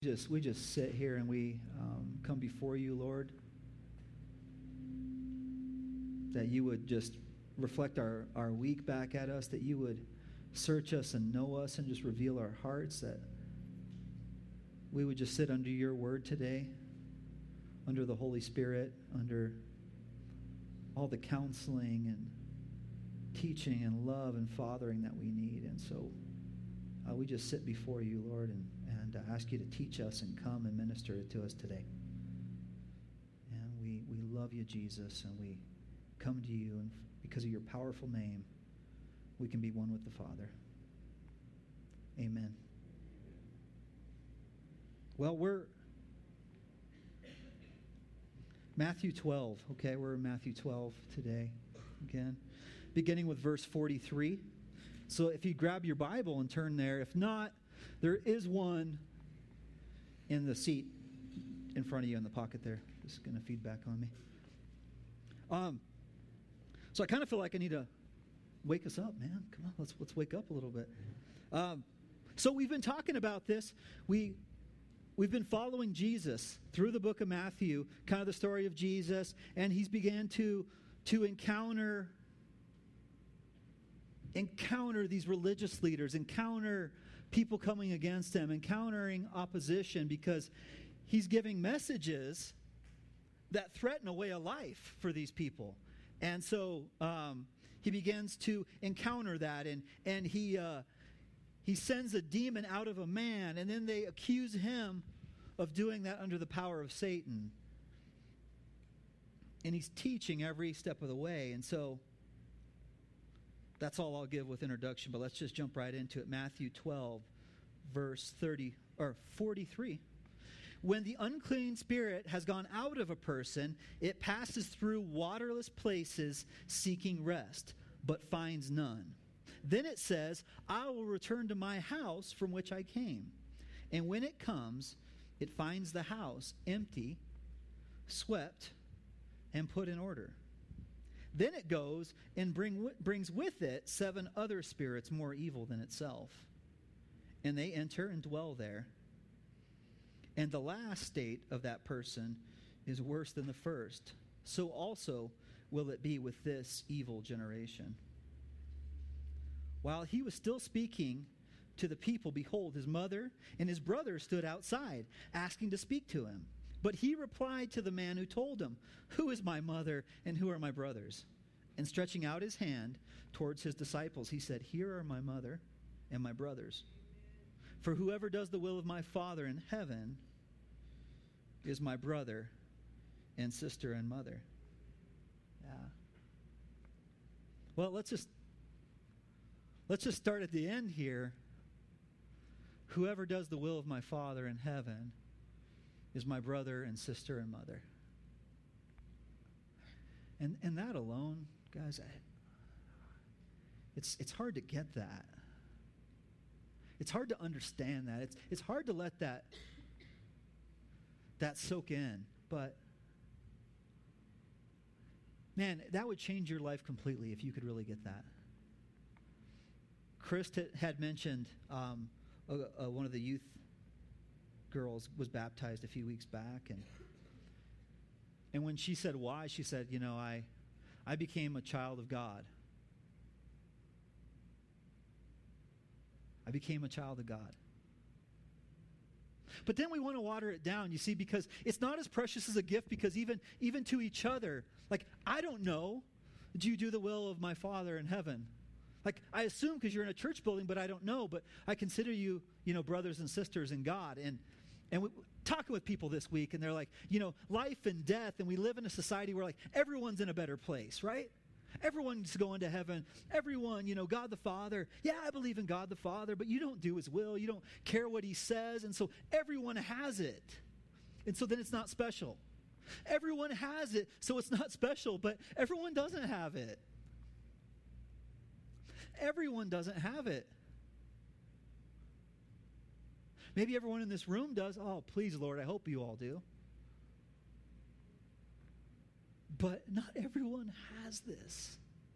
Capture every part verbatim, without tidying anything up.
Just we just sit here and we um, come before you, Lord, that you would just reflect our, our week back at us, that you would search us and know us and just reveal our hearts, that we would just sit under your word today, under the Holy Spirit, under all the counseling and teaching and love and fathering that we need. And so uh, we just sit before you, Lord, and, and uh, ask you to teach us and come and minister it to us today. And we, we love you, Jesus, and we come to you, and because of your powerful name, we can be one with the Father. Amen. Well, we're Matthew twelve, okay? We're in Matthew twelve today, again, beginning with verse forty-three. So if you grab your Bible and turn there, if not, there is one in the seat in front of you in the pocket there. This is going to feed back on me. Um, so I kind of feel like I need to wake us up, man. Come on, let's let's wake up a little bit. Um, so we've been talking about this. We we've been following Jesus through the book of Matthew, kind of the story of Jesus, and he's began to to encounter encounter these religious leaders, encounter people coming against him, encountering opposition, because he's giving messages that threaten a way of life for these people. And so um, he begins to encounter that, and and he uh, he sends a demon out of a man, and then they accuse him of doing that under the power of Satan. And he's teaching every step of the way. And so that's all I'll give with introduction, but let's just jump right into it. Matthew twelve, verse thirty or forty-three. When the unclean spirit has gone out of a person, it passes through waterless places seeking rest, but finds none. Then it says, I will return to my house from which I came. And when it comes, it finds the house empty, swept, and put in order. Then it goes and bring, brings with it seven other spirits more evil than itself. And they enter and dwell there. And the last state of that person is worse than the first. So also will it be with this evil generation. While he was still speaking to the people, behold, his mother and his brother stood outside, asking to speak to him. But he replied to the man who told him, Who is my mother and who are my brothers? And stretching out his hand towards his disciples, he said, Here are my mother and my brothers. For whoever does the will of my Father in heaven is my brother and sister and mother. Yeah. Well, let's just let's just start at the end here. Whoever does the will of my Father in heaven is my brother and sister and mother. And and that alone, guys, I, it's it's hard to get that. It's hard to understand that. It's it's hard to let that that soak in. But man, that would change your life completely if you could really get that. Chris t- had mentioned um, a, a, one of the youth girls was baptized a few weeks back, and and when she said why, she said, you know, I I became a child of God. I became a child of God. But then we want to water it down, you see, because it's not as precious as a gift, because even even to each other, like, I don't know, do you do the will of my Father in heaven? Like, I assume because you're in a church building, but I don't know, but I consider you, you know, brothers and sisters in God. And and we, talking with people this week, and they're like, you know, life and death, and we live in a society where, like, everyone's in a better place, right? Everyone's going to heaven. Everyone, you know, God the Father. Yeah, I believe in God the Father, but you don't do his will. You don't care what he says. And so everyone has it. And so then it's not special. Everyone has it, so it's not special, but everyone doesn't have it. Everyone doesn't have it. Maybe everyone in this room does. Oh, please, Lord, I hope you all do. But not everyone has this.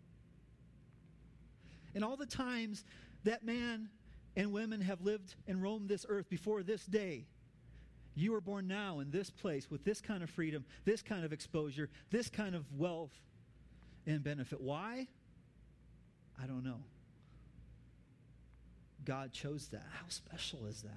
And all the times that man and women have lived and roamed this earth before this day, You were born now in this place with this kind of freedom, this kind of exposure, this kind of wealth and benefit. Why? I don't know. God chose that. How special is that?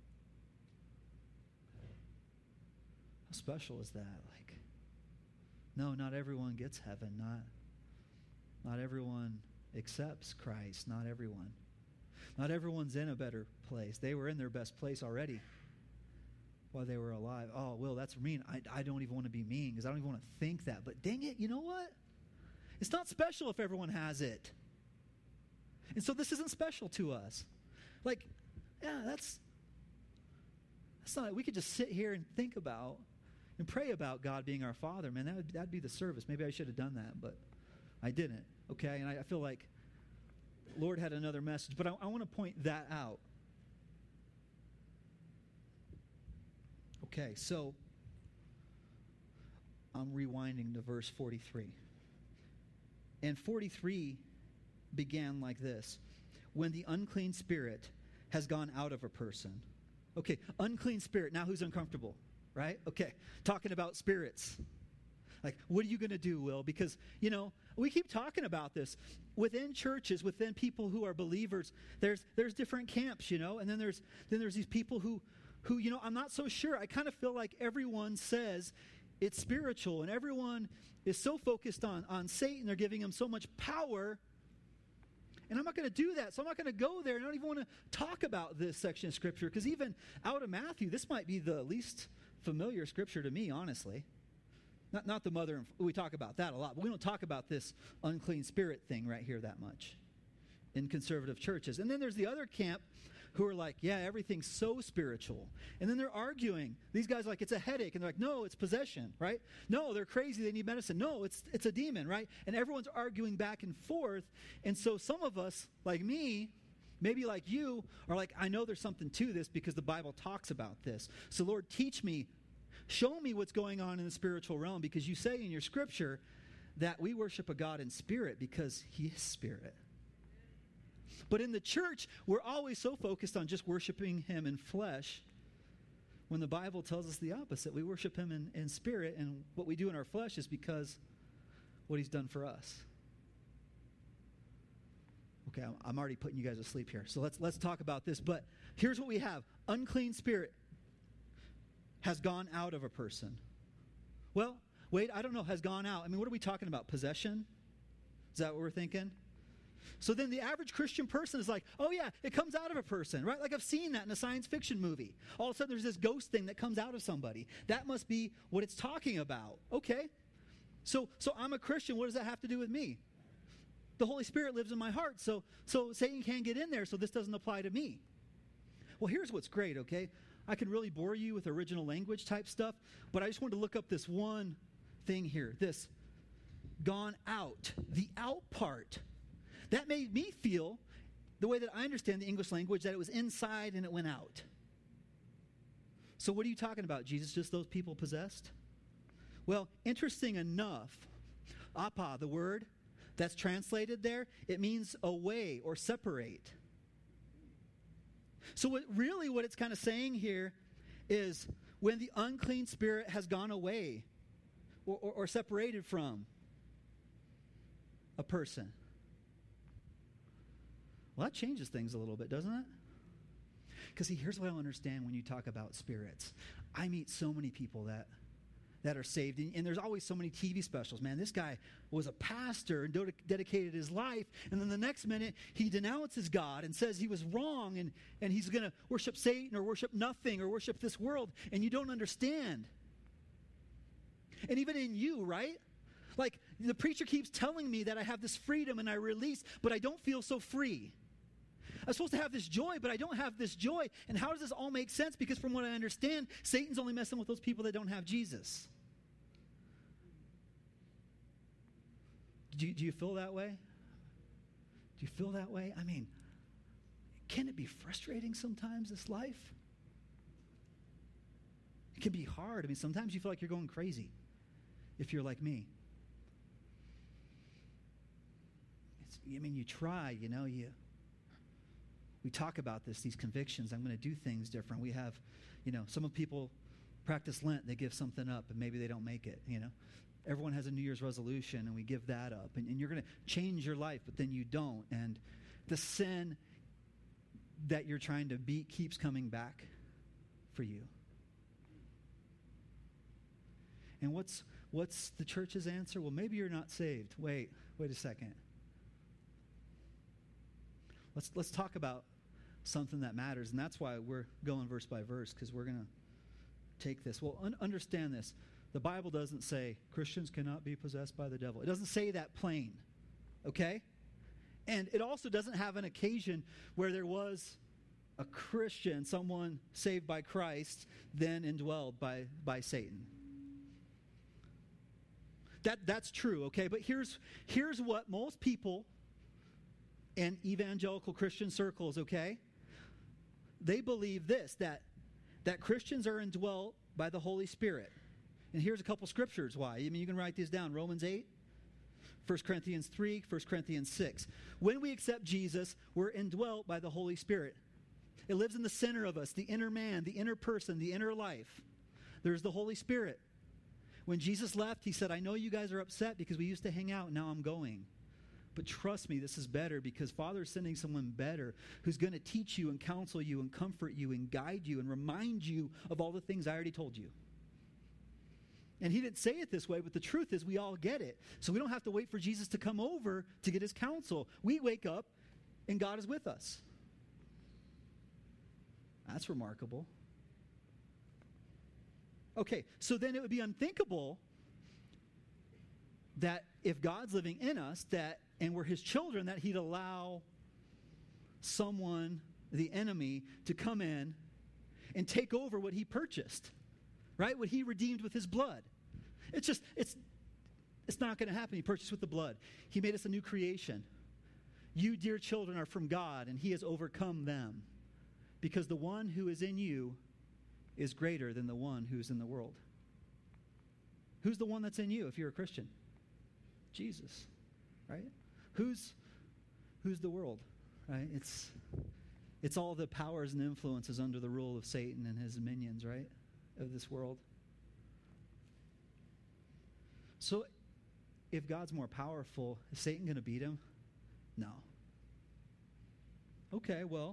How special is that? Like, no, not everyone gets heaven. Not, not everyone accepts Christ. Not everyone. Not everyone's in a better place. They were in their best place already while they were alive. Oh, Will, that's mean. I, I don't even want to be mean because I don't even want to think that. But dang it, you know what? It's not special if everyone has it. And so this isn't special to us. Like, yeah, that's, that's not, we could just sit here and think about and pray about God being our Father. Man, that would, that'd be the service. Maybe I should have done that, but I didn't. Okay, and I, I feel like Lord had another message, but I, I want to point that out. Okay, so I'm rewinding to verse forty-three. And forty-three began like this. When the unclean spirit has gone out of a person. Okay, unclean spirit. Now who's uncomfortable? Right? Okay, talking about spirits. Like, what are you going to do, Will? Because, you know, we keep talking about this. Within churches, within people who are believers, there's there's different camps, you know, and then there's then there's these people who, who, you know, I'm not so sure. I kind of feel like everyone says it's spiritual, and everyone is so focused on, on Satan. They're giving him so much power. And I'm not going to do that, so I'm not going to go there. And I don't even want to talk about this section of Scripture, because even out of Matthew, this might be the least familiar Scripture to me, honestly. Not, not the mother, and we talk about that a lot, but we don't talk about this unclean spirit thing right here that much in conservative churches. And then there's the other camp who are like, yeah, everything's so spiritual. And then they're arguing. These guys are like, it's a headache. And they're like, no, it's possession, right? No, they're crazy. They need medicine. No, it's it's a demon, right? And everyone's arguing back and forth. And so some of us, like me, maybe like you, are like, I know there's something to this because the Bible talks about this. So Lord, teach me. Show me what's going on in the spiritual realm, because you say in your Scripture that we worship a God in spirit because he is spirit. But in the church, we're always so focused on just worshiping him in flesh, when the Bible tells us the opposite. We worship him in, in spirit, and what we do in our flesh is because what he's done for us. Okay, I'm, I'm already putting you guys to sleep here. So let's let's talk about this. But here's what we have. Unclean spirit has gone out of a person. Well, wait, I don't know, has gone out. I mean, what are we talking about? Possession? Is that what we're thinking? So then the average Christian person is like, oh yeah, it comes out of a person, right? Like I've seen that in a science fiction movie. All of a sudden there's this ghost thing that comes out of somebody. That must be what it's talking about. Okay. So so I'm a Christian. What does that have to do with me? The Holy Spirit lives in my heart. So so Satan can't get in there, so this doesn't apply to me. Well, here's what's great, okay? I can really bore you with original language type stuff, but I just wanted to look up this one thing here. This gone out, the out part. That made me feel, the way that I understand the English language, that it was inside and it went out. So what are you talking about, Jesus? Just those people possessed? Well, interesting enough, apa, the word that's translated there, it means away or separate. So what, really what it's kind of saying here is when the unclean spirit has gone away or, or, or separated from a person. Well, that changes things a little bit, doesn't it? Because see, here's what I don't understand when you talk about spirits. I meet so many people that that are saved, and, and there's always so many T V specials. Man, this guy was a pastor and de- dedicated his life, and then the next minute he denounces God and says he was wrong, and, and he's going to worship Satan or worship nothing or worship this world, and you don't understand. And even in you, right? Like, the preacher keeps telling me that I have this freedom and I release, but I don't feel so free. I'm supposed to have this joy, but I don't have this joy. And how does this all make sense? Because from what I understand, Satan's only messing with those people that don't have Jesus. Do you, do you feel that way? Do you feel that way? I mean, can it be frustrating sometimes, this life? It can be hard. I mean, sometimes you feel like you're going crazy if you're like me. It's, I mean, you try, you know, you... We talk about this, these convictions. I'm going to do things different. We have, you know, some of people practice Lent, they give something up, and maybe they don't make it, you know. Everyone has a New Year's resolution, and we give that up. And, and you're going to change your life, but then you don't. And the sin that you're trying to beat keeps coming back for you. And what's what's the church's answer? Well, maybe you're not saved. Wait, wait a second. Let's let's talk about something that matters, and that's why we're going verse by verse, because we're going to take this. Well, un- understand this. The Bible doesn't say Christians cannot be possessed by the devil. It doesn't say that plain, okay? And it also doesn't have an occasion where there was a Christian, someone saved by Christ, then indwelled by, by Satan. That that's true, okay? But here's here's what most people in evangelical Christian circles, okay? They believe this, that that Christians are indwelt by the Holy Spirit. And here's a couple scriptures why. I mean, you can write these down. Romans eight, First Corinthians three, First Corinthians six. When we accept Jesus, we're indwelt by the Holy Spirit. It lives in the center of us, the inner man, the inner person, the inner life. There's the Holy Spirit. When Jesus left, he said, I know you guys are upset because we used to hang out, now I'm going. But trust me, this is better because Father's sending someone better who's going to teach you and counsel you and comfort you and guide you and remind you of all the things I already told you. And he didn't say it this way, but the truth is we all get it. So we don't have to wait for Jesus to come over to get his counsel. We wake up and God is with us. That's remarkable. Okay, so then it would be unthinkable that if God's living in us, that and we're his children, that he'd allow someone, the enemy, to come in and take over what he purchased. Right? What he redeemed with his blood. It's just, it's it's not going to happen. He purchased with the blood. He made us a new creation. You, dear children, are from God, and he has overcome them. Because the one who is in you is greater than the one who's in the world. Who's the one that's in you if you're a Christian? Jesus. Right? Who's who's the world? Right? It's it's all the powers and influences under the rule of Satan and his minions, right? Of this world. So if God's more powerful, is Satan going to beat him? No. Okay, well,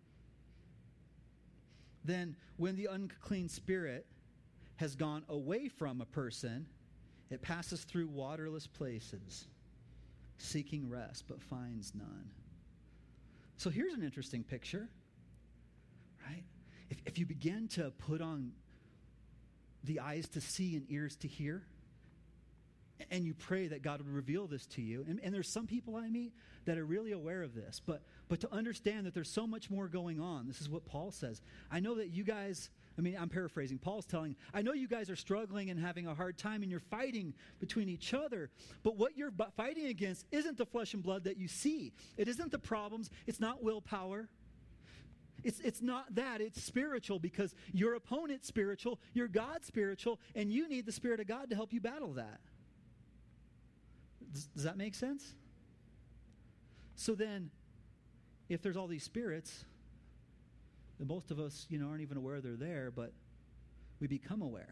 then when the unclean spirit has gone away from a person, it passes through waterless places, seeking rest, but finds none. So here's an interesting picture, right? If, if you begin to put on the eyes to see and ears to hear, and you pray that God would reveal this to you. And, and there's some people I meet that are really aware of this, but but to understand that there's so much more going on. This is what Paul says. I know that you guys, I mean, I'm paraphrasing. Paul's telling, I know you guys are struggling and having a hard time and you're fighting between each other, but what you're fighting against isn't the flesh and blood that you see. It isn't the problems. It's not willpower. It's it's not that. It's spiritual because your opponent's spiritual, you're God's spiritual, and you need the Spirit of God to help you battle that. Does, does that make sense? So then, if there's all these spirits, then most of us, you know, aren't even aware they're there, but we become aware.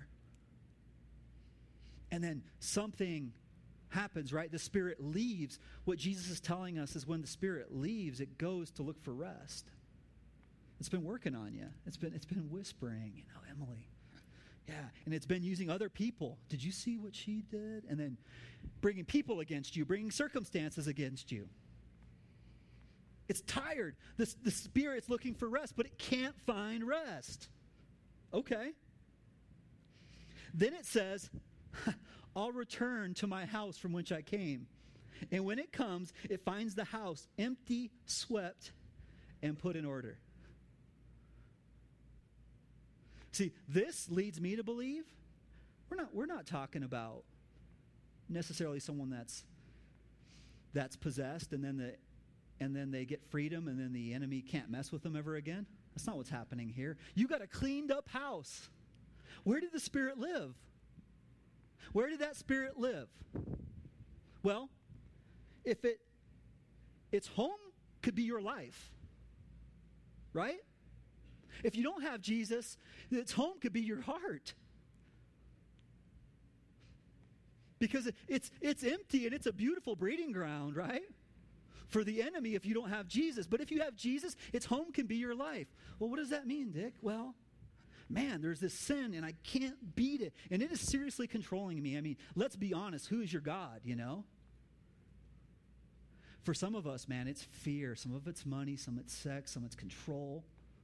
And then something happens, right? The Spirit leaves. What Jesus is telling us is when the Spirit leaves, it goes to look for rest. It's been working on you. It's been it's been whispering, you know, Emily. Yeah, and it's been using other people. Did you see what she did? And then bringing people against you, bringing circumstances against you. It's tired. The, the Spirit's looking for rest, but it can't find rest. Okay. Then it says, I'll return to my house from which I came. And when it comes, it finds the house empty, swept, and put in order. See, this leads me to believe we're not we're not talking about necessarily someone that's that's possessed and then the and then they get freedom and then the enemy can't mess with them ever again. That's not what's happening here. You got a cleaned up house. Where did the Spirit live? Where did that Spirit live? Well, if it its home could be your life. Right? If you don't have Jesus, its home could be your heart. Because it's it's empty and it's a beautiful breeding ground, right? For the enemy if you don't have Jesus. But if you have Jesus, its home can be your life. Well, what does that mean, Dick? Well, man, there's this sin and I can't beat it. And it is seriously controlling me. I mean, let's be honest. Who is your God, you know? For some of us, man, it's fear. Some of it's money. Some of it's sex. Some of it's control.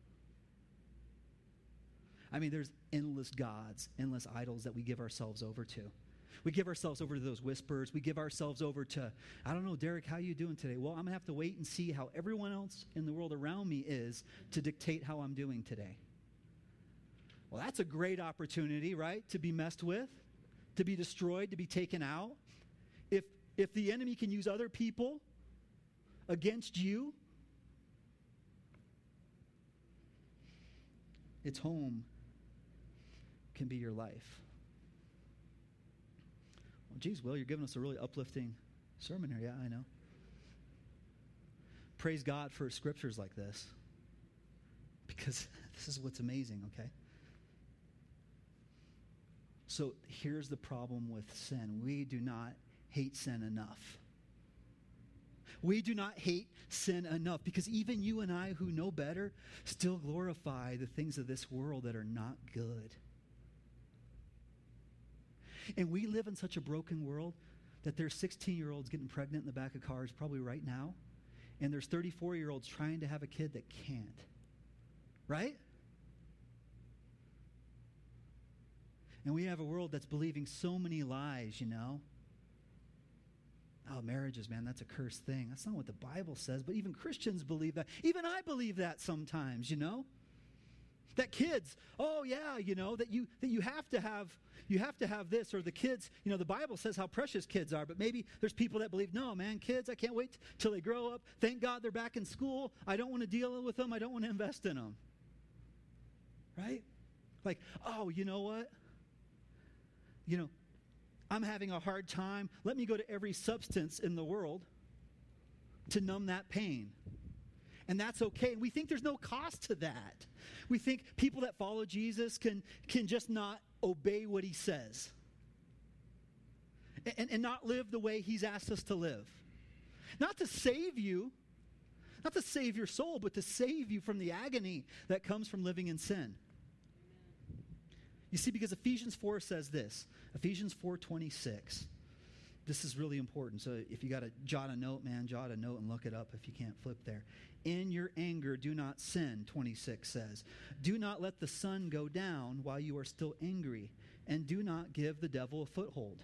I mean, there's endless gods, endless idols that we give ourselves over to. We give ourselves over to those whispers. We give ourselves over to, I don't know, Derek, how you doing today? Well, I'm going to have to wait and see how everyone else in the world around me is to dictate how I'm doing today. Well, that's a great opportunity, right? To be messed with, to be destroyed, to be taken out. If if the enemy can use other people against you, its home can be your life. Well, geez, Will, you're giving us a really uplifting sermon here. Yeah, I know. Praise God for scriptures like this. Because this is what's amazing, okay? So here's the problem with sin. We do not hate sin enough. We do not hate sin enough because even you and I who know better still glorify the things of this world that are not good. And we live in such a broken world that there's sixteen-year-olds getting pregnant in the back of cars probably right now, and there's thirty-four-year-olds trying to have a kid that can't. Right? And we have a world that's believing so many lies, you know. Oh, marriages, man, that's a cursed thing. That's not what the Bible says, but even Christians believe that. Even I believe that sometimes, you know. That kids, oh yeah, you know, that you that you have to have you have to have this, or the kids, you know, the Bible says how precious kids are, but maybe there's people that believe, no, man, kids, I can't wait till they grow up. Thank God they're back in school. I don't want to deal with them. I don't want to invest in them. Right? Like, oh, you know what? You know, I'm having a hard time. Let me go to every substance in the world to numb that pain. And that's okay. And we think there's no cost to that. We think people that follow Jesus can, can just not obey what he says. And, and not live the way he's asked us to live. Not to save you, not to save your soul, but to save you from the agony that comes from living in sin. You see, because Ephesians four says this. Ephesians four twenty-six. This is really important. So if you got to jot a note, man, jot a note and look it up if you can't flip there. In your anger, do not sin, twenty-six says. Do not let the sun go down while you are still angry, and do not give the devil a foothold.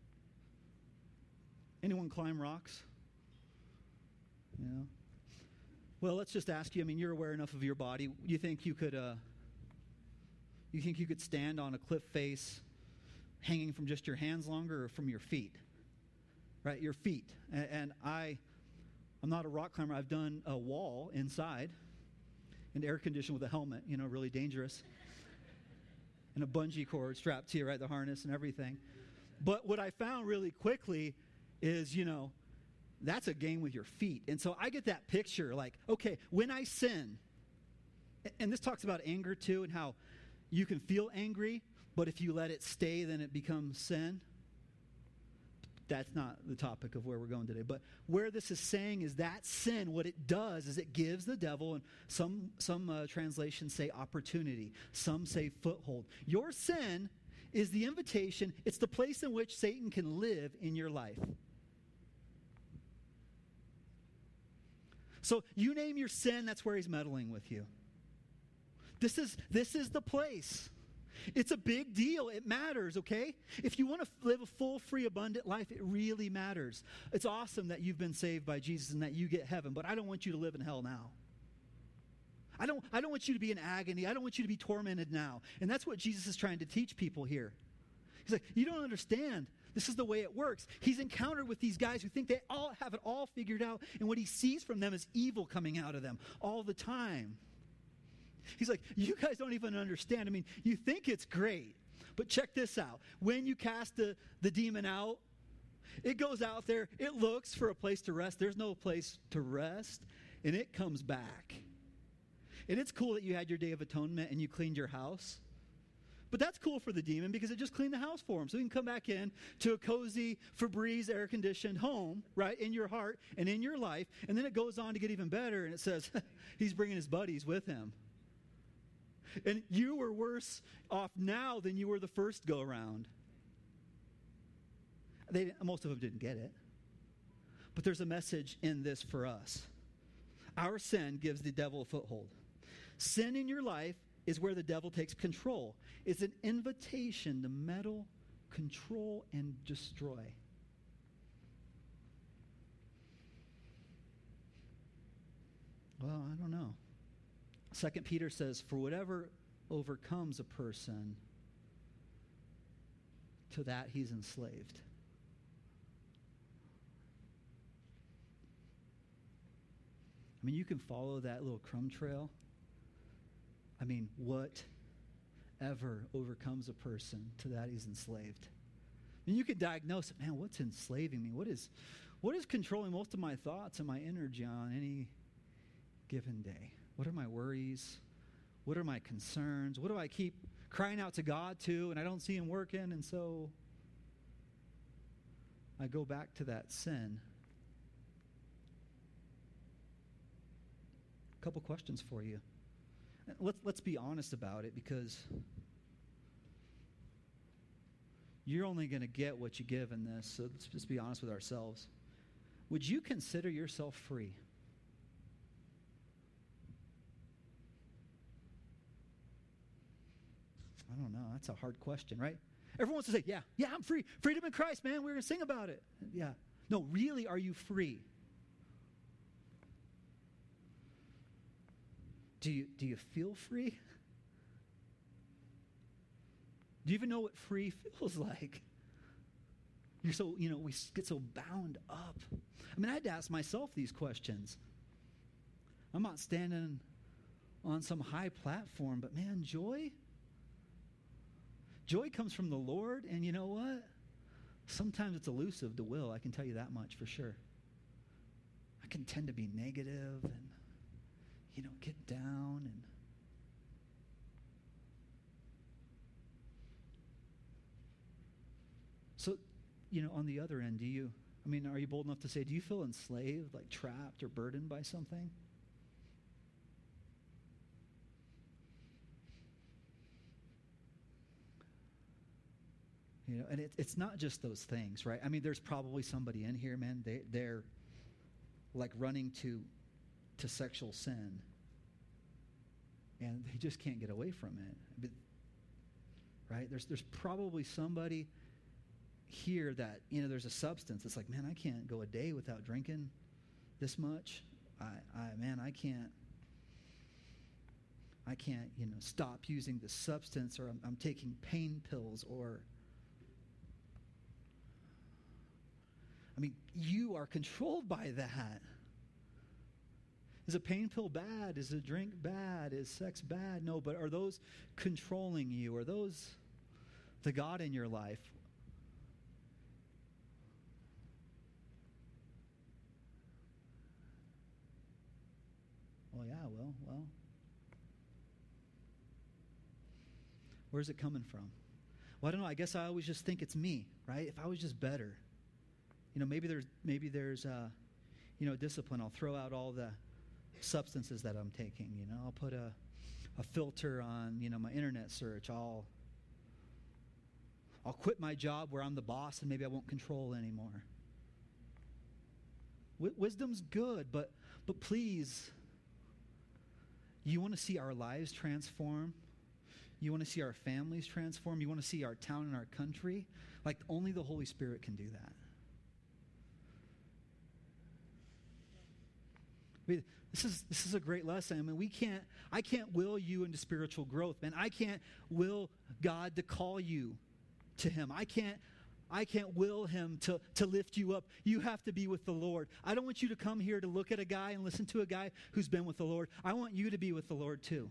Anyone climb rocks? You know? Well, let's just ask you, I mean, you're aware enough of your body. You think you could, uh, you think you could stand on a cliff face hanging from just your hands longer or from your feet? Right, your feet. And, and I, I'm not a rock climber. I've done a wall inside, and air conditioned with a helmet, you know, really dangerous. And a bungee cord strapped to you, right, the harness and everything. But what I found really quickly is, you know, that's a game with your feet. And so I get that picture, like, okay, when I sin, and this talks about anger too, and how you can feel angry, but if you let it stay, then it becomes sin. That's not the topic of where we're going today. But where this is saying is that sin, what it does is it gives the devil, and some, some uh, translations say opportunity. Some say foothold. Your sin is the invitation. It's the place in which Satan can live in your life. So you name your sin, that's where he's meddling with you. This is, this is the place. It's a big deal. It matters, okay? If you want to live a full, free, abundant life, it really matters. It's awesome that you've been saved by Jesus and that you get heaven, but I don't want you to live in hell now. I don't, I don't want you to be in agony. I don't want you to be tormented now. And that's what Jesus is trying to teach people here. He's like, you don't understand. This is the way it works. He's encountered with these guys who think they all have it all figured out, and what he sees from them is evil coming out of them all the time. He's like, you guys don't even understand. I mean, you think it's great, but check this out. When you cast the, the demon out, it goes out there, it looks for a place to rest. There's no place to rest, and it comes back. And it's cool that you had your Day of Atonement and you cleaned your house. But that's cool for the demon because it just cleaned the house for him. So he can come back in to a cozy, Febreze, air-conditioned home, right, in your heart and in your life. And then it goes on to get even better, and it says he's bringing his buddies with him. And you were worse off now than you were the first go-around. They, most of them didn't get it. But there's a message in this for us. Our sin gives the devil a foothold. Sin in your life is where the devil takes control. It's an invitation to meddle, control, and destroy. Well, I don't know. Second Peter says, for whatever overcomes a person, to that he's enslaved. I mean, you can follow that little crumb trail. I mean, whatever overcomes a person, to that he's enslaved. And you can diagnose it, man, what's enslaving me? What is, what is controlling most of my thoughts and my energy on any given day? What are my worries? What are my concerns? What do I keep crying out to God to, and I don't see him working, and so I go back to that sin. A couple questions for you. Let's, let's be honest about it, because you're only going to get what you give in this, so let's just be honest with ourselves. Would you consider yourself free? I don't know. That's a hard question, right? Everyone wants to say, yeah, yeah, I'm free. Freedom in Christ, man. We're going to sing about it. Yeah. No, really, are you free? Do you, do you feel free? Do you even know what free feels like? You're so, you know, we get so bound up. I mean, I had to ask myself these questions. I'm not standing on some high platform, but man, joy? Joy comes from the Lord, and you know what? Sometimes it's elusive to will, I can tell you that much for sure. I can tend to be negative and, you know, get down and so, you know, on the other end, do you, I mean, are you bold enough to say, do you feel enslaved, like trapped or burdened by something? You know, and it, it's not just those things, right? I mean, there's probably somebody in here, man, they, they're like running to to sexual sin, and they just can't get away from it. But, right? There's there's probably somebody here that, you know, there's a substance. It's like, man, I can't go a day without drinking this much. I, I man, I can't. I can't, you know, stop using the substance, or I'm, I'm taking pain pills, or I mean, you are controlled by that. Is a pain pill bad? Is a drink bad? Is sex bad? No, but are those controlling you? Are those the God in your life? Well, yeah, well, well. Where's it coming from? Well, I don't know. I guess I always just think it's me, right? If I was just better. You know, maybe there's, maybe there's, uh, you know, discipline. I'll throw out all the substances that I'm taking. You know, I'll put a, a filter on, you know, my internet search. I'll, I'll quit my job where I'm the boss, and maybe I won't control anymore. W- wisdom's good, but, but please, you want to see our lives transform? You want to see our families transform? You want to see our town and our country? Like, only the Holy Spirit can do that. I mean, this is this is a great lesson. I mean, we can't, I can't will you into spiritual growth, man. I can't will God to call you to him. I can't, I can't will him to, to lift you up. You have to be with the Lord. I don't want you to come here to look at a guy and listen to a guy who's been with the Lord. I want you to be with the Lord too.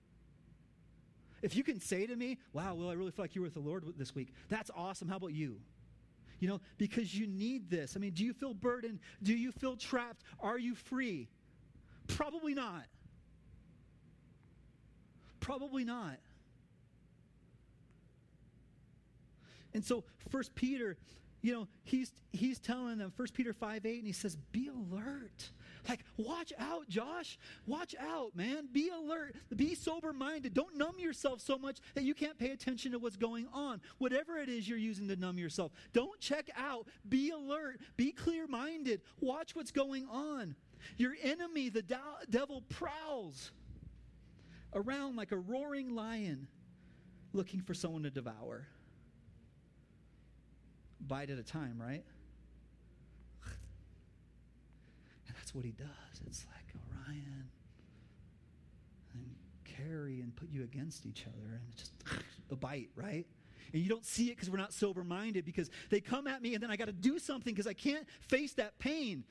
If you can say to me, wow, Will, I really feel like you were with the Lord this week. That's awesome. How about you? You know, because you need this. I mean, do you feel burdened? Do you feel trapped? Are you free? Probably not. Probably not. And so First Peter, you know, he's he's telling them, First Peter five eight, and he says, be alert. Like, watch out, Josh. Watch out, man. Be alert. Be sober-minded. Don't numb yourself so much that you can't pay attention to what's going on. Whatever it is you're using to numb yourself, don't check out. Be alert. Be clear-minded. Watch what's going on. Your enemy, the do- devil, prowls around like a roaring lion looking for someone to devour. Bite at a time, right? And that's what he does. It's like Orion and Carrie and put you against each other, and it's just a bite, right? And you don't see it because we're not sober-minded, because they come at me and then I got to do something because I can't face that pain.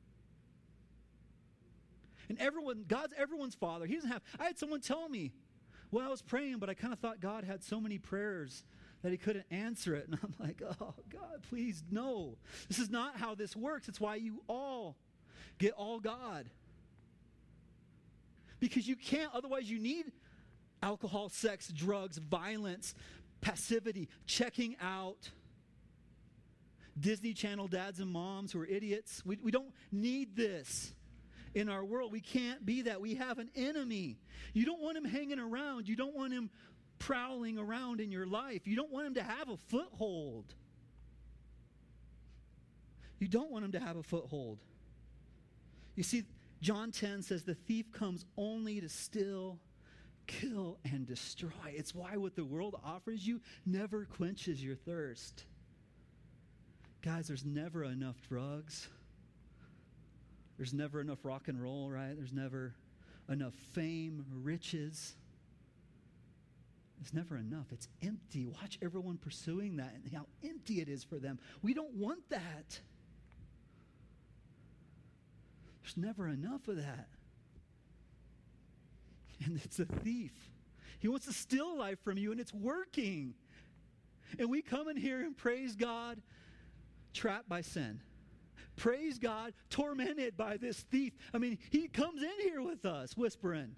And everyone, God's everyone's father. He doesn't have, I had someone tell me, well, I was praying, but I kind of thought God had so many prayers that he couldn't answer it. And I'm like, oh, God, please, no. This is not how this works. It's why you all get all God. Because you can't, otherwise you need alcohol, sex, drugs, violence, passivity, checking out, Disney Channel dads and moms who are idiots. We, we don't need this in our world. We can't be that. We have an enemy. You don't want him hanging around. You don't want him prowling around in your life. You don't want him to have a foothold. You don't want him to have a foothold. You see, John ten says the thief comes only to steal, kill, and destroy. It's why what the world offers you never quenches your thirst. Guys, there's never enough drugs. There's never enough rock and roll, right? There's never enough fame, riches. It's never enough. It's empty. Watch everyone pursuing that and how empty it is for them. We don't want that. There's never enough of that. And it's a thief. He wants to steal life from you, and it's working. And we come in here and praise God, trapped by sin. Praise God, tormented by this thief. I mean, he comes in here with us, whispering.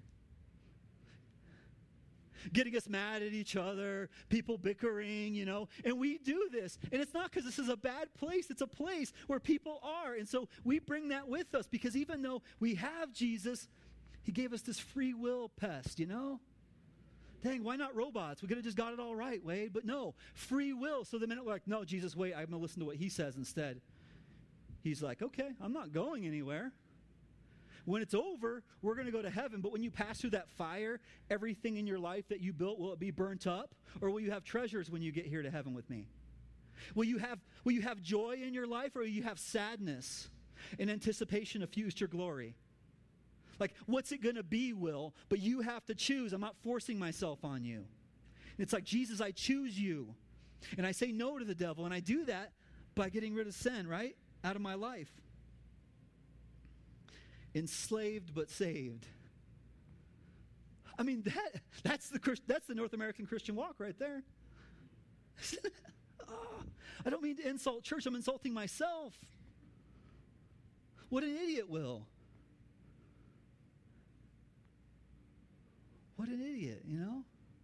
Getting us mad at each other, people bickering, you know, and we do this. And it's not because this is a bad place. It's a place where people are. And so we bring that with us, because even though we have Jesus, he gave us this free will pest, you know? Dang, why not robots? We could have just got it all right, Wade. But no, free will. So the minute we're like, no, Jesus, wait, I'm going to listen to what he says instead. He's like, okay, I'm not going anywhere. When it's over, we're going to go to heaven. But when you pass through that fire, everything in your life that you built, will it be burnt up? Or will you have treasures when you get here to heaven with me? Will you have, will you have joy in your life, or will you have sadness in anticipation of future glory? Like, what's it going to be, Will? But you have to choose. I'm not forcing myself on you. It's like, Jesus, I choose you. And I say no to the devil. And I do that by getting rid of sin, right? Out of my life. Enslaved but saved. I mean, that that's the Christ, that's the North American Christian walk right there. Oh, I don't mean to insult church. I'm insulting myself. What an idiot, Will. What an idiot, you know?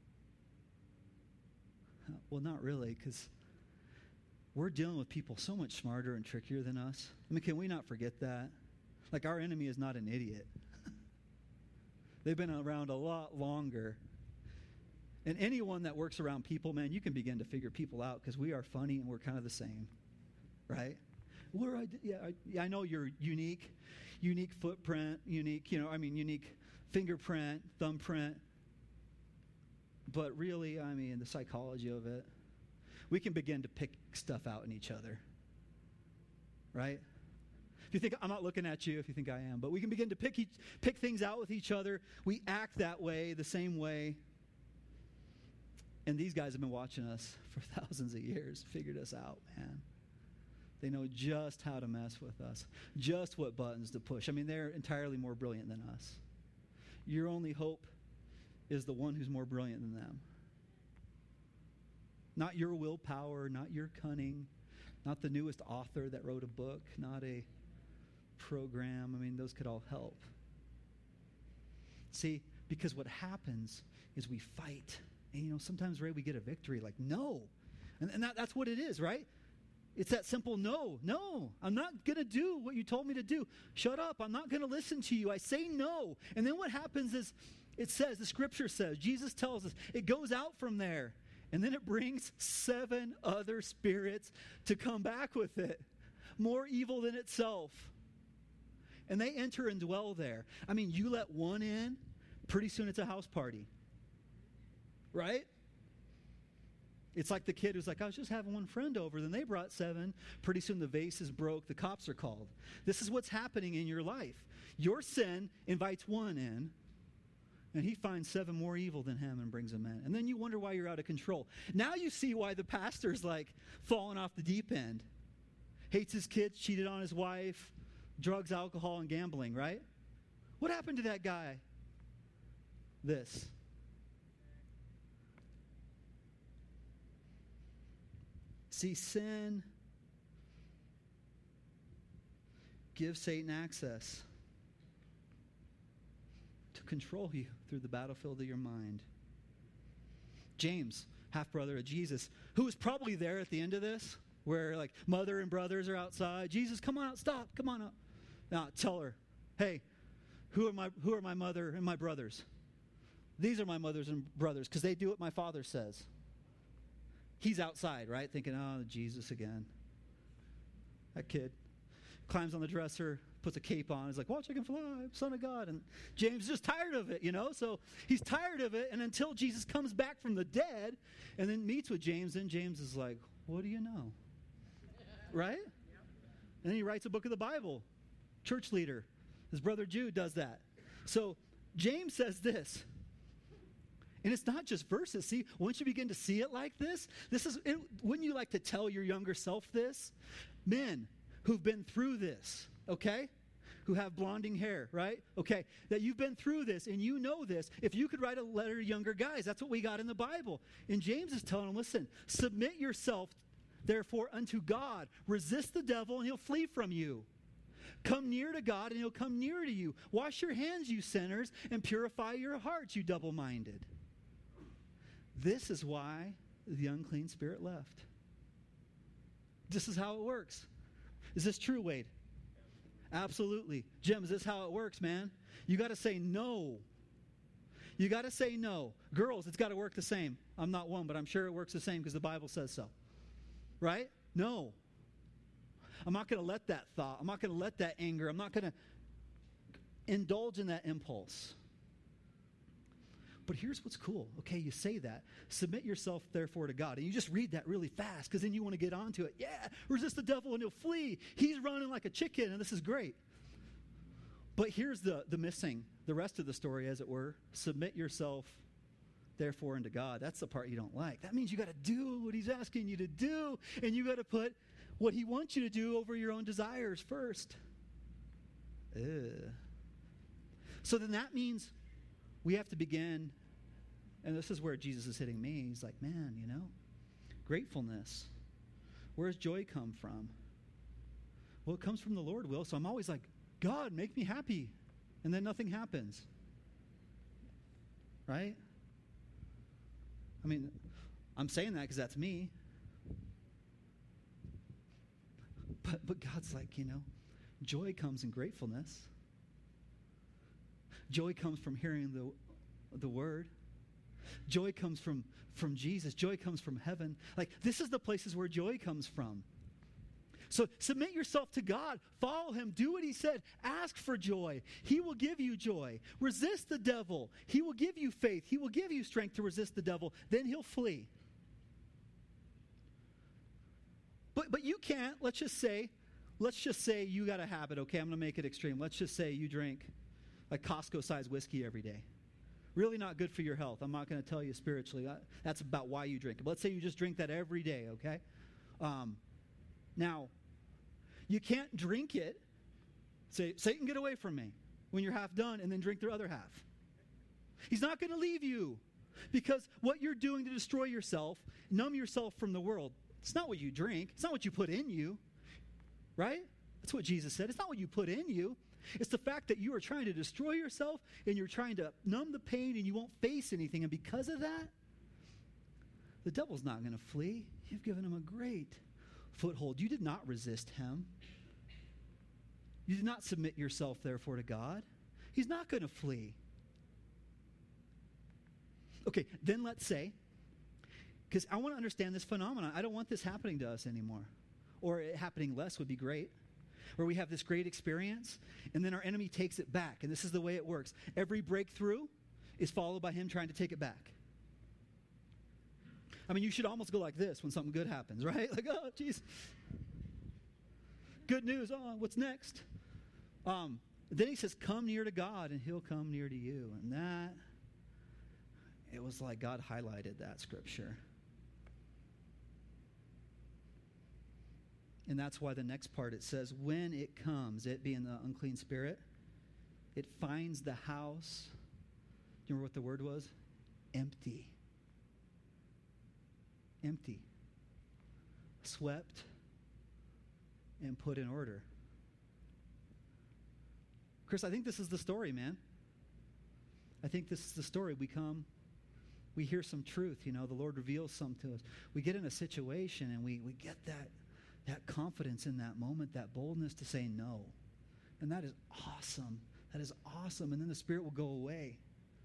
Well, not really, because we're dealing with people so much smarter and trickier than us. I mean, can we not forget that? Like, our enemy is not an idiot. They've been around a lot longer. And anyone that works around people, man, you can begin to figure people out, because we are funny and we're kind of the same, right? We're, yeah, I, yeah, I know you're unique, unique footprint, unique, you know, I mean, unique fingerprint, thumbprint. But really, I mean, the psychology of it, we can begin to pick stuff out in each other, right? If you think, I'm not looking at you if you think I am, but we can begin to pick each, pick things out with each other. We act that way, the same way. And these guys have been watching us for thousands of years, figured us out, man. They know just how to mess with us, just what buttons to push. I mean, they're entirely more brilliant than us. Your only hope is the one who's more brilliant than them. Not your willpower, not your cunning, not the newest author that wrote a book, not a program. I mean, those could all help. See, Because what happens is we fight. And, you know, sometimes, right, we get a victory. Like, no. And, and that, that's what it is, right? It's that simple no. No, I'm not going to do what you told me to do. Shut up. I'm not going to listen to you. I say no. And then what happens is it says, the scripture says, Jesus tells us, it goes out from there. And then it brings seven other spirits to come back with it. More evil than itself. And they enter and dwell there. I mean, you let one in, pretty soon it's a house party. Right? It's like the kid who's like, I was just having one friend over. Then they brought seven. Pretty soon the vase is broke. The cops are called. This is what's happening in your life. Your sin invites one in, and he finds seven more evil than him and brings them in. And then you wonder why you're out of control. Now you see why the pastor's like falling off the deep end. Hates his kids, cheated on his wife, drugs, alcohol, and gambling, right? What happened to that guy? This. See, sin gives Satan access to control you through the battlefield of your mind. James, half-brother of Jesus, who was probably there at the end of this, where like mother and brothers are outside. Jesus, come on out, stop, come on out. Now tell her, hey, who are my who are my mother and my brothers? These are my mothers and brothers, because they do what my father says. He's outside, right? Thinking, oh, Jesus again. That kid climbs on the dresser, puts a cape on. He's like, watch, I can fly, Son of God. And James is just tired of it, you know? So he's tired of it. And until Jesus comes back from the dead and then meets with James, then James is like, what do you know? Right? And then he writes a book of the Bible. Church leader. His brother Jude does that. So James says this. And it's not just verses. See, once you begin to see it like this, this is, it, wouldn't you like to tell your younger self this? Men who've been through this, okay? Who have blonding hair, right? Okay, that you've been through this and you know this. If you could write a letter to younger guys, that's what we got in the Bible. And James is telling them, listen, submit yourself, therefore, unto God. Resist the devil and he'll flee from you. Come near to God and he'll come near to you. Wash your hands, you sinners, and purify your hearts, you double-minded. This is why the unclean spirit left. This is how it works. Is this true, Wade? Absolutely. Jim, is this how it works, man? You got to say no. You got to say no. Girls, it's got to work the same. I'm not one, but I'm sure it works the same because the Bible says so. Right? No. I'm not going to let that thought, I'm not going to let that anger, I'm not going to indulge in that impulse. But here's what's cool. Okay, you say that. Submit yourself, therefore, to God. And you just read that really fast because then you want to get onto it. Yeah, resist the devil and he'll flee. He's running like a chicken, and this is great. But here's the, the missing, the rest of the story, as it were. Submit yourself, therefore, unto God. That's the part you don't like. That means you got to do what he's asking you to do, and you got to put what he wants you to do over your own desires first. Ugh. So then that means we have to begin, and this is where Jesus is hitting me. He's like, man, you know, gratefulness. Where does joy come from? Well, it comes from the Lord, Will. So I'm always like, God, make me happy. And then nothing happens. Right? I mean, I'm saying that because that's me. But, but God's like, you know, joy comes in gratefulness. Joy comes from hearing the, the word. Joy comes from, from Jesus. Joy comes from heaven. Like, this is the places where joy comes from. So submit yourself to God. Follow him. Do what he said. Ask for joy. He will give you joy. Resist the devil. He will give you faith. He will give you strength to resist the devil. Then he'll flee. But, but you can't, let's just say, let's just say you got a habit, okay? I'm going to make it extreme. Let's just say you drink like Costco-sized whiskey every day. Really not good for your health. I'm not going to tell you spiritually. That's about why you drink it. But let's say you just drink that every day, okay? Um, now, you can't drink it, say, Satan, get away from me, when you're half done, and then drink the other half. He's not going to leave you, because what you're doing to destroy yourself, numb yourself from the world, it's not what you drink. It's not what you put in you, right? That's what Jesus said. It's not what you put in you. It's the fact that you are trying to destroy yourself and you're trying to numb the pain and you won't face anything. And because of that, the devil's not going to flee. You've given him a great foothold. You did not resist him. You did not submit yourself, therefore, to God. He's not going to flee. Okay, then let's say, because I want to understand this phenomenon. I don't want this happening to us anymore. Or it happening less would be great. Where we have this great experience, and then our enemy takes it back. And this is the way it works. Every breakthrough is followed by him trying to take it back. I mean, you should almost go like this when something good happens, right? Like, oh, geez. Good news. Oh, what's next? Um, then he says, come near to God, and he'll come near to you. And that, it was like God highlighted that scripture. And that's why the next part, it says, when it comes, it being the unclean spirit, it finds the house, do you remember what the word was? Empty. Empty. Swept and put in order. Chris, I think this is the story, man. I think this is the story. We come, we hear some truth, you know, the Lord reveals some to us. We get in a situation and we, we get that, that confidence in that moment, that boldness to say no. And that is awesome. That is awesome. And then the Spirit will go away.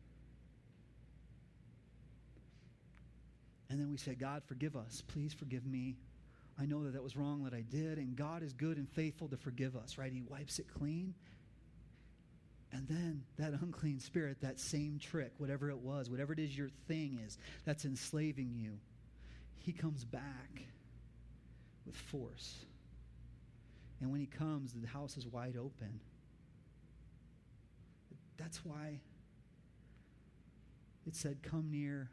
And then we say, God, forgive us. Please forgive me. I know that that was wrong that I did. And God is good and faithful to forgive us, right? He wipes it clean. And then that unclean spirit, that same trick, whatever it was, whatever it is your thing is that's enslaving you, he comes back with force. And when he comes, the house is wide open. That's why it said, come near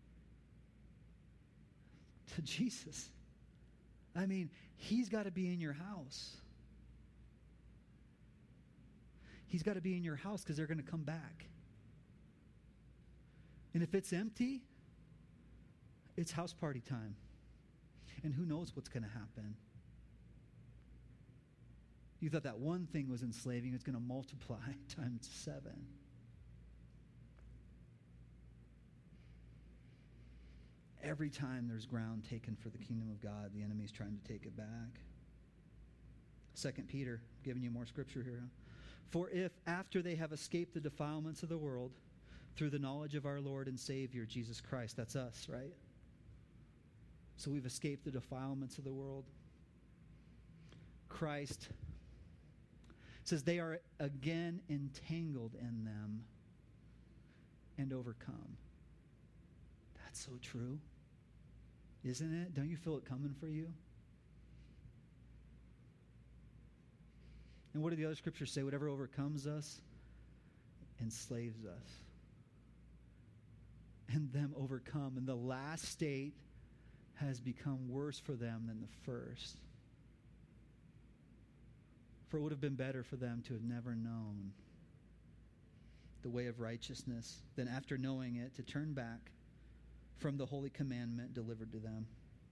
to Jesus. I mean, he's got to be in your house. He's got to be in your house because they're going to come back. And if it's empty, it's house party time. And who knows what's going to happen. You thought that one thing was enslaving, it's going to multiply times seven. Every time there's ground taken for the kingdom of God, the enemy's trying to take it back. Second Peter, giving you more scripture here. For if, after they have escaped the defilements of the world, through the knowledge of our Lord and Savior, Jesus Christ, that's us, right? So we've escaped the defilements of the world. Christ says they are again entangled in them and overcome. That's so true. Isn't it? Don't you feel it coming for you? And what do the other scriptures say? Whatever overcomes us enslaves us. And them overcome. And the last state has become worse for them than the first. For it would have been better for them to have never known the way of righteousness than after knowing it to turn back from the holy commandment delivered to them.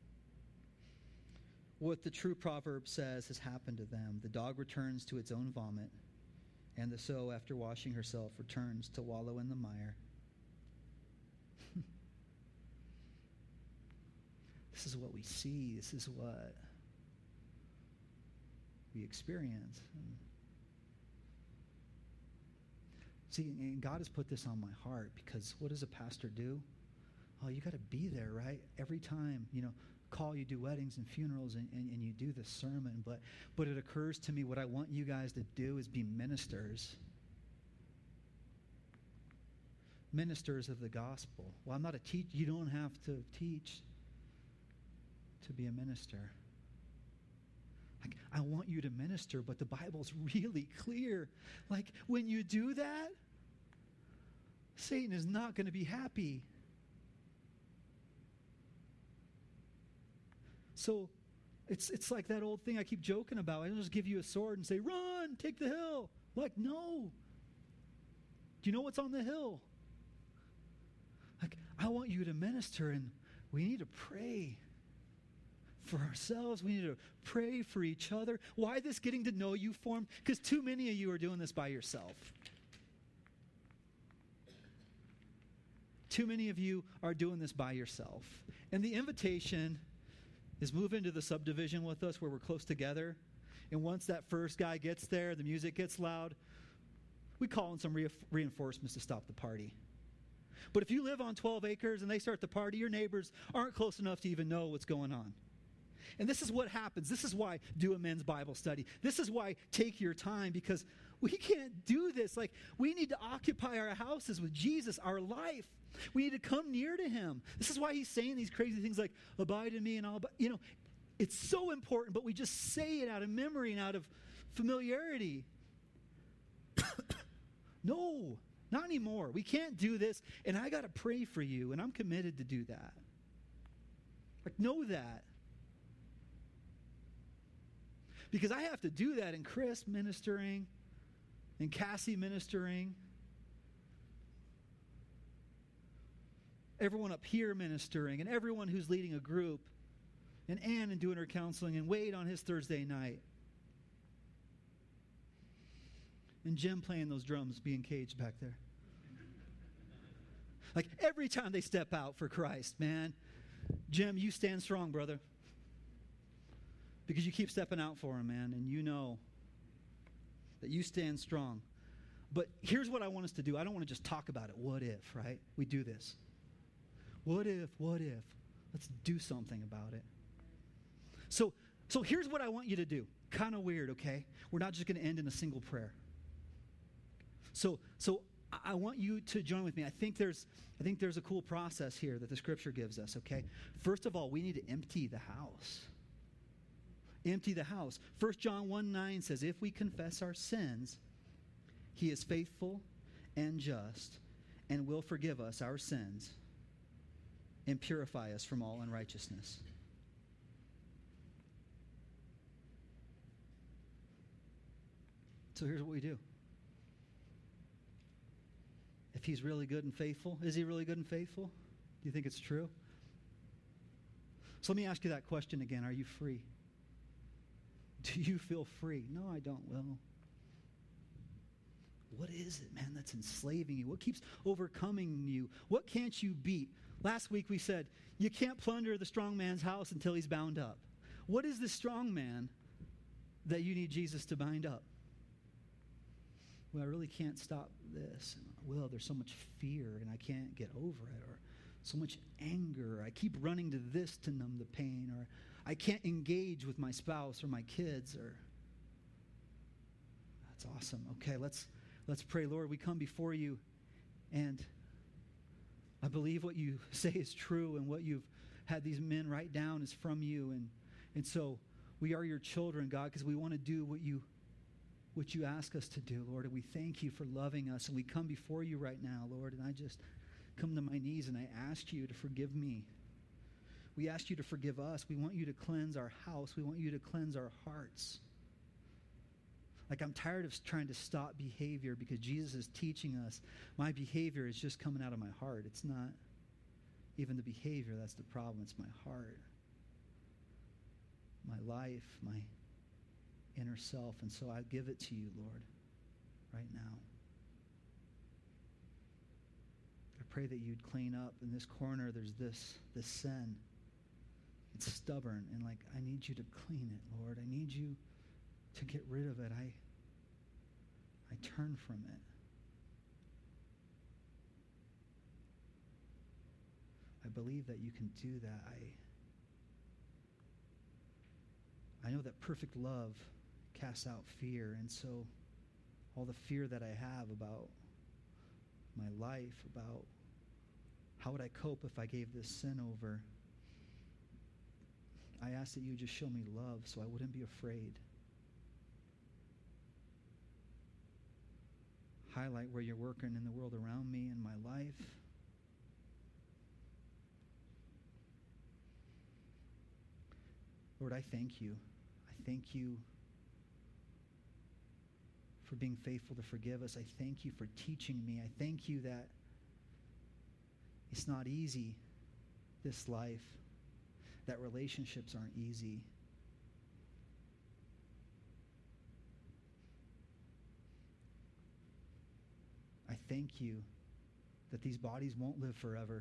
What the true proverb says has happened to them. The dog returns to its own vomit, and the sow, after washing herself, returns to wallow in the mire. This is what we see. This is what we experience. See, and God has put this on my heart because what does a pastor do? Oh, you got to be there, right? Every time, you know, call, you do weddings and funerals and, and, and you do the sermon. But, but it occurs to me what I want you guys to do is be ministers. Ministers of the gospel. Well, I'm not a teacher. You don't have to teach to be a minister. Like, I want you to minister, but the Bible's really clear. Like, when you do that, Satan is not going to be happy. So it's it's like that old thing I keep joking about. I don't just give you a sword and say, run, take the hill. Like, no. Do you know what's on the hill? Like, I want you to minister, and we need to pray. for ourselves. We need to pray for each other. Why this getting to know you form? Because too many of you are doing this by yourself. Too many of you are doing this by yourself. And the invitation is move into the subdivision with us where we're close together. And once that first guy gets there, the music gets loud, we call in some re- reinforcements to stop the party. But if you live on twelve acres and they start the party, your neighbors aren't close enough to even know what's going on. And this is what happens. This is why do a men's Bible study. This is why take your time, because we can't do this. Like, we need to occupy our houses with Jesus, our life. We need to come near to him. This is why he's saying these crazy things like, abide in me and I'll abide. You know, it's so important, but we just say it out of memory and out of familiarity. No, not anymore. We can't do this, and I got to pray for you, and I'm committed to do that. Like, know that. Because I have to do that in Chris ministering, in Cassie ministering, everyone up here ministering, and everyone who's leading a group, and Ann and doing her counseling, and Wade on his Thursday night, and Jim playing those drums, being caged back there. Like, every time they step out for Christ, man, Jim, you stand strong, brother. Because you keep stepping out for him, man, and you know that you stand strong. But here's what I want us to do. I don't want to just talk about it. What if, right? We do this. What if, what if? Let's do something about it. So, so here's what I want you to do. Kind of weird, okay? We're not just going to end in a single prayer. So, so I want you to join with me. I think there's, I think there's a cool process here that the Scripture gives us, okay? First of all, we need to empty the house. Empty the house. First John one nine says, if we confess our sins, he is faithful and just and will forgive us our sins and purify us from all unrighteousness. So here's what we do. If he's really good and faithful, is he really good and faithful? Do you think it's true? So let me ask you that question again. Are you free? Do you feel free? No, I don't, Will. What is it, man, that's enslaving you? What keeps overcoming you? What can't you beat? Last week we said, you can't plunder the strong man's house until he's bound up. What is the strong man that you need Jesus to bind up? Well, I really can't stop this. Will, there's so much fear and I can't get over it. Or so much anger. I keep running to this to numb the pain. Or I can't engage with my spouse or my kids. Or that's awesome. Okay, let's let's pray. Lord, we come before you, and I believe what you say is true, and what you've had these men write down is from you. And and so we are your children, God, because we want to do what you what you ask us to do, Lord. And we thank you for loving us. And we come before you right now, Lord, and I just come to my knees and I ask you to forgive me. We ask you to forgive us. We want you to cleanse our house. We want you to cleanse our hearts. Like, I'm tired of trying to stop behavior because Jesus is teaching us my behavior is just coming out of my heart. It's not even the behavior that's the problem. It's my heart, my life, my inner self. And so I give it to you, Lord, right now. I pray that you'd clean up. In this corner, there's this, this sin. It's stubborn, and like, I need you to clean it, Lord. I need you to get rid of it. I, I turn from it. I believe that you can do that. I, I know that perfect love casts out fear, and so all the fear that I have about my life, about how would I cope if I gave this sin over, I ask that you just show me love so I wouldn't be afraid. Highlight where you're working in the world around me in my life. Lord, I thank you. I thank you for being faithful to forgive us. I thank you for teaching me. I thank you that it's not easy, this life. that relationships aren't easy. I thank you that these bodies won't live forever.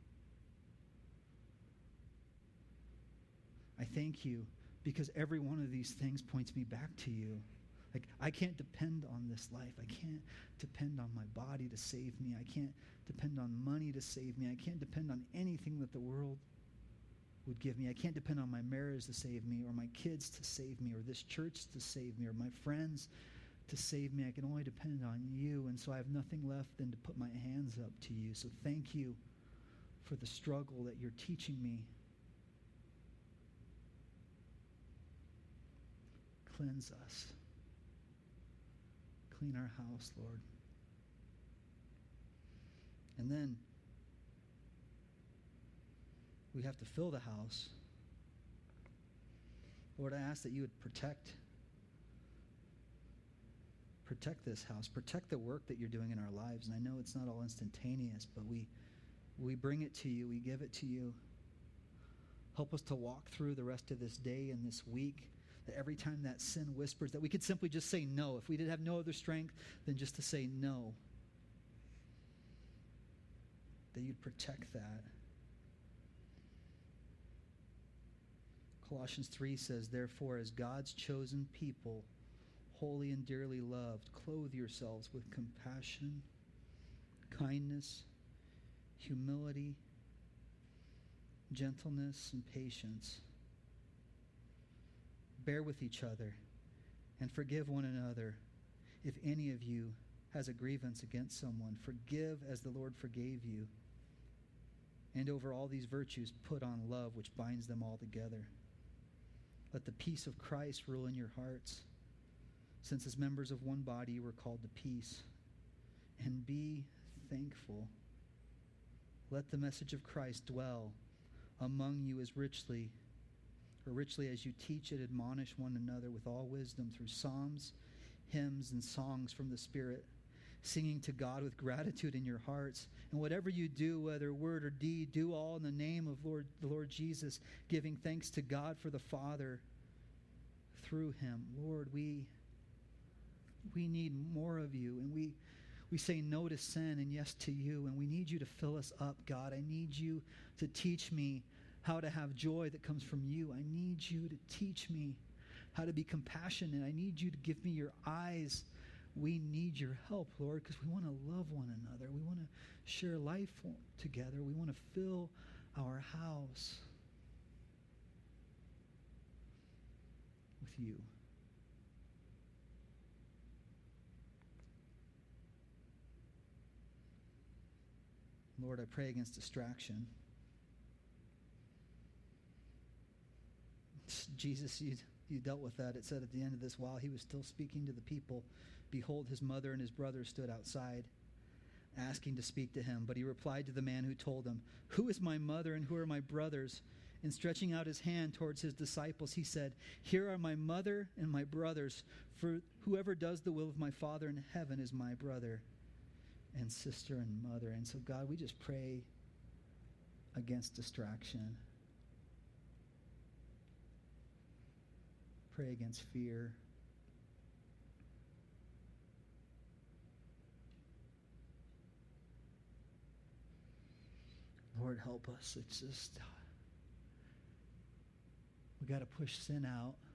I thank you because every one of these things points me back to you. Like, I can't depend on this life. I can't depend on my body to save me. I can't depend on money to save me. I can't depend on anything that the world would give me. I can't depend on my marriage to save me, or my kids to save me, or this church to save me, or my friends to save me. I can only depend on you, and so I have nothing left than to put my hands up to you. So thank you for the struggle that you're teaching me. Cleanse us. Clean our house, Lord. And then we have to fill the house. Lord, I ask that you would protect Protect this house. Protect the work that you're doing in our lives. And I know it's not all instantaneous, but we we bring it to you. We give it to you. Help us to walk through the rest of this day and this week, that every time that sin whispers, that we could simply just say no. If we did have no other strength than just to say no, that you'd protect that. Colossians three says, therefore, as God's chosen people, holy and dearly loved, clothe yourselves with compassion, kindness, humility, gentleness, and patience. Bear with each other and forgive one another. If any of you has a grievance against someone, forgive as the Lord forgave you. And over all these virtues, put on love, which binds them all together. Let the peace of Christ rule in your hearts, since as members of one body you were called to peace. And be thankful. Let the message of Christ dwell among you as richly, or richly as you teach and admonish one another with all wisdom through psalms, hymns, and songs from the Spirit, singing to God with gratitude in your hearts. And whatever you do, whether word or deed, do all in the name of Lord, the Lord Jesus, giving thanks to God for the Father through him. Lord, we we need more of you, and we we say no to sin and yes to you, and we need you to fill us up, God. I need you to teach me how to have joy that comes from you. I need you to teach me how to be compassionate. I need you to give me your eyes. We need your help, Lord, because we want to love one another. We want to share life together. We want to fill our house with you. Lord, I pray against distraction. Jesus, you, you dealt with that. It said at the end of this, while he was still speaking to the people, behold, his mother and his brothers stood outside, asking to speak to him. But he replied to the man who told him, who is my mother and who are my brothers? And stretching out his hand towards his disciples, he said, here are my mother and my brothers. For whoever does the will of my Father in heaven is my brother and sister and mother. And so, God, we just pray against distraction. Pray against fear. Lord, help us. It's just, we got to push sin out.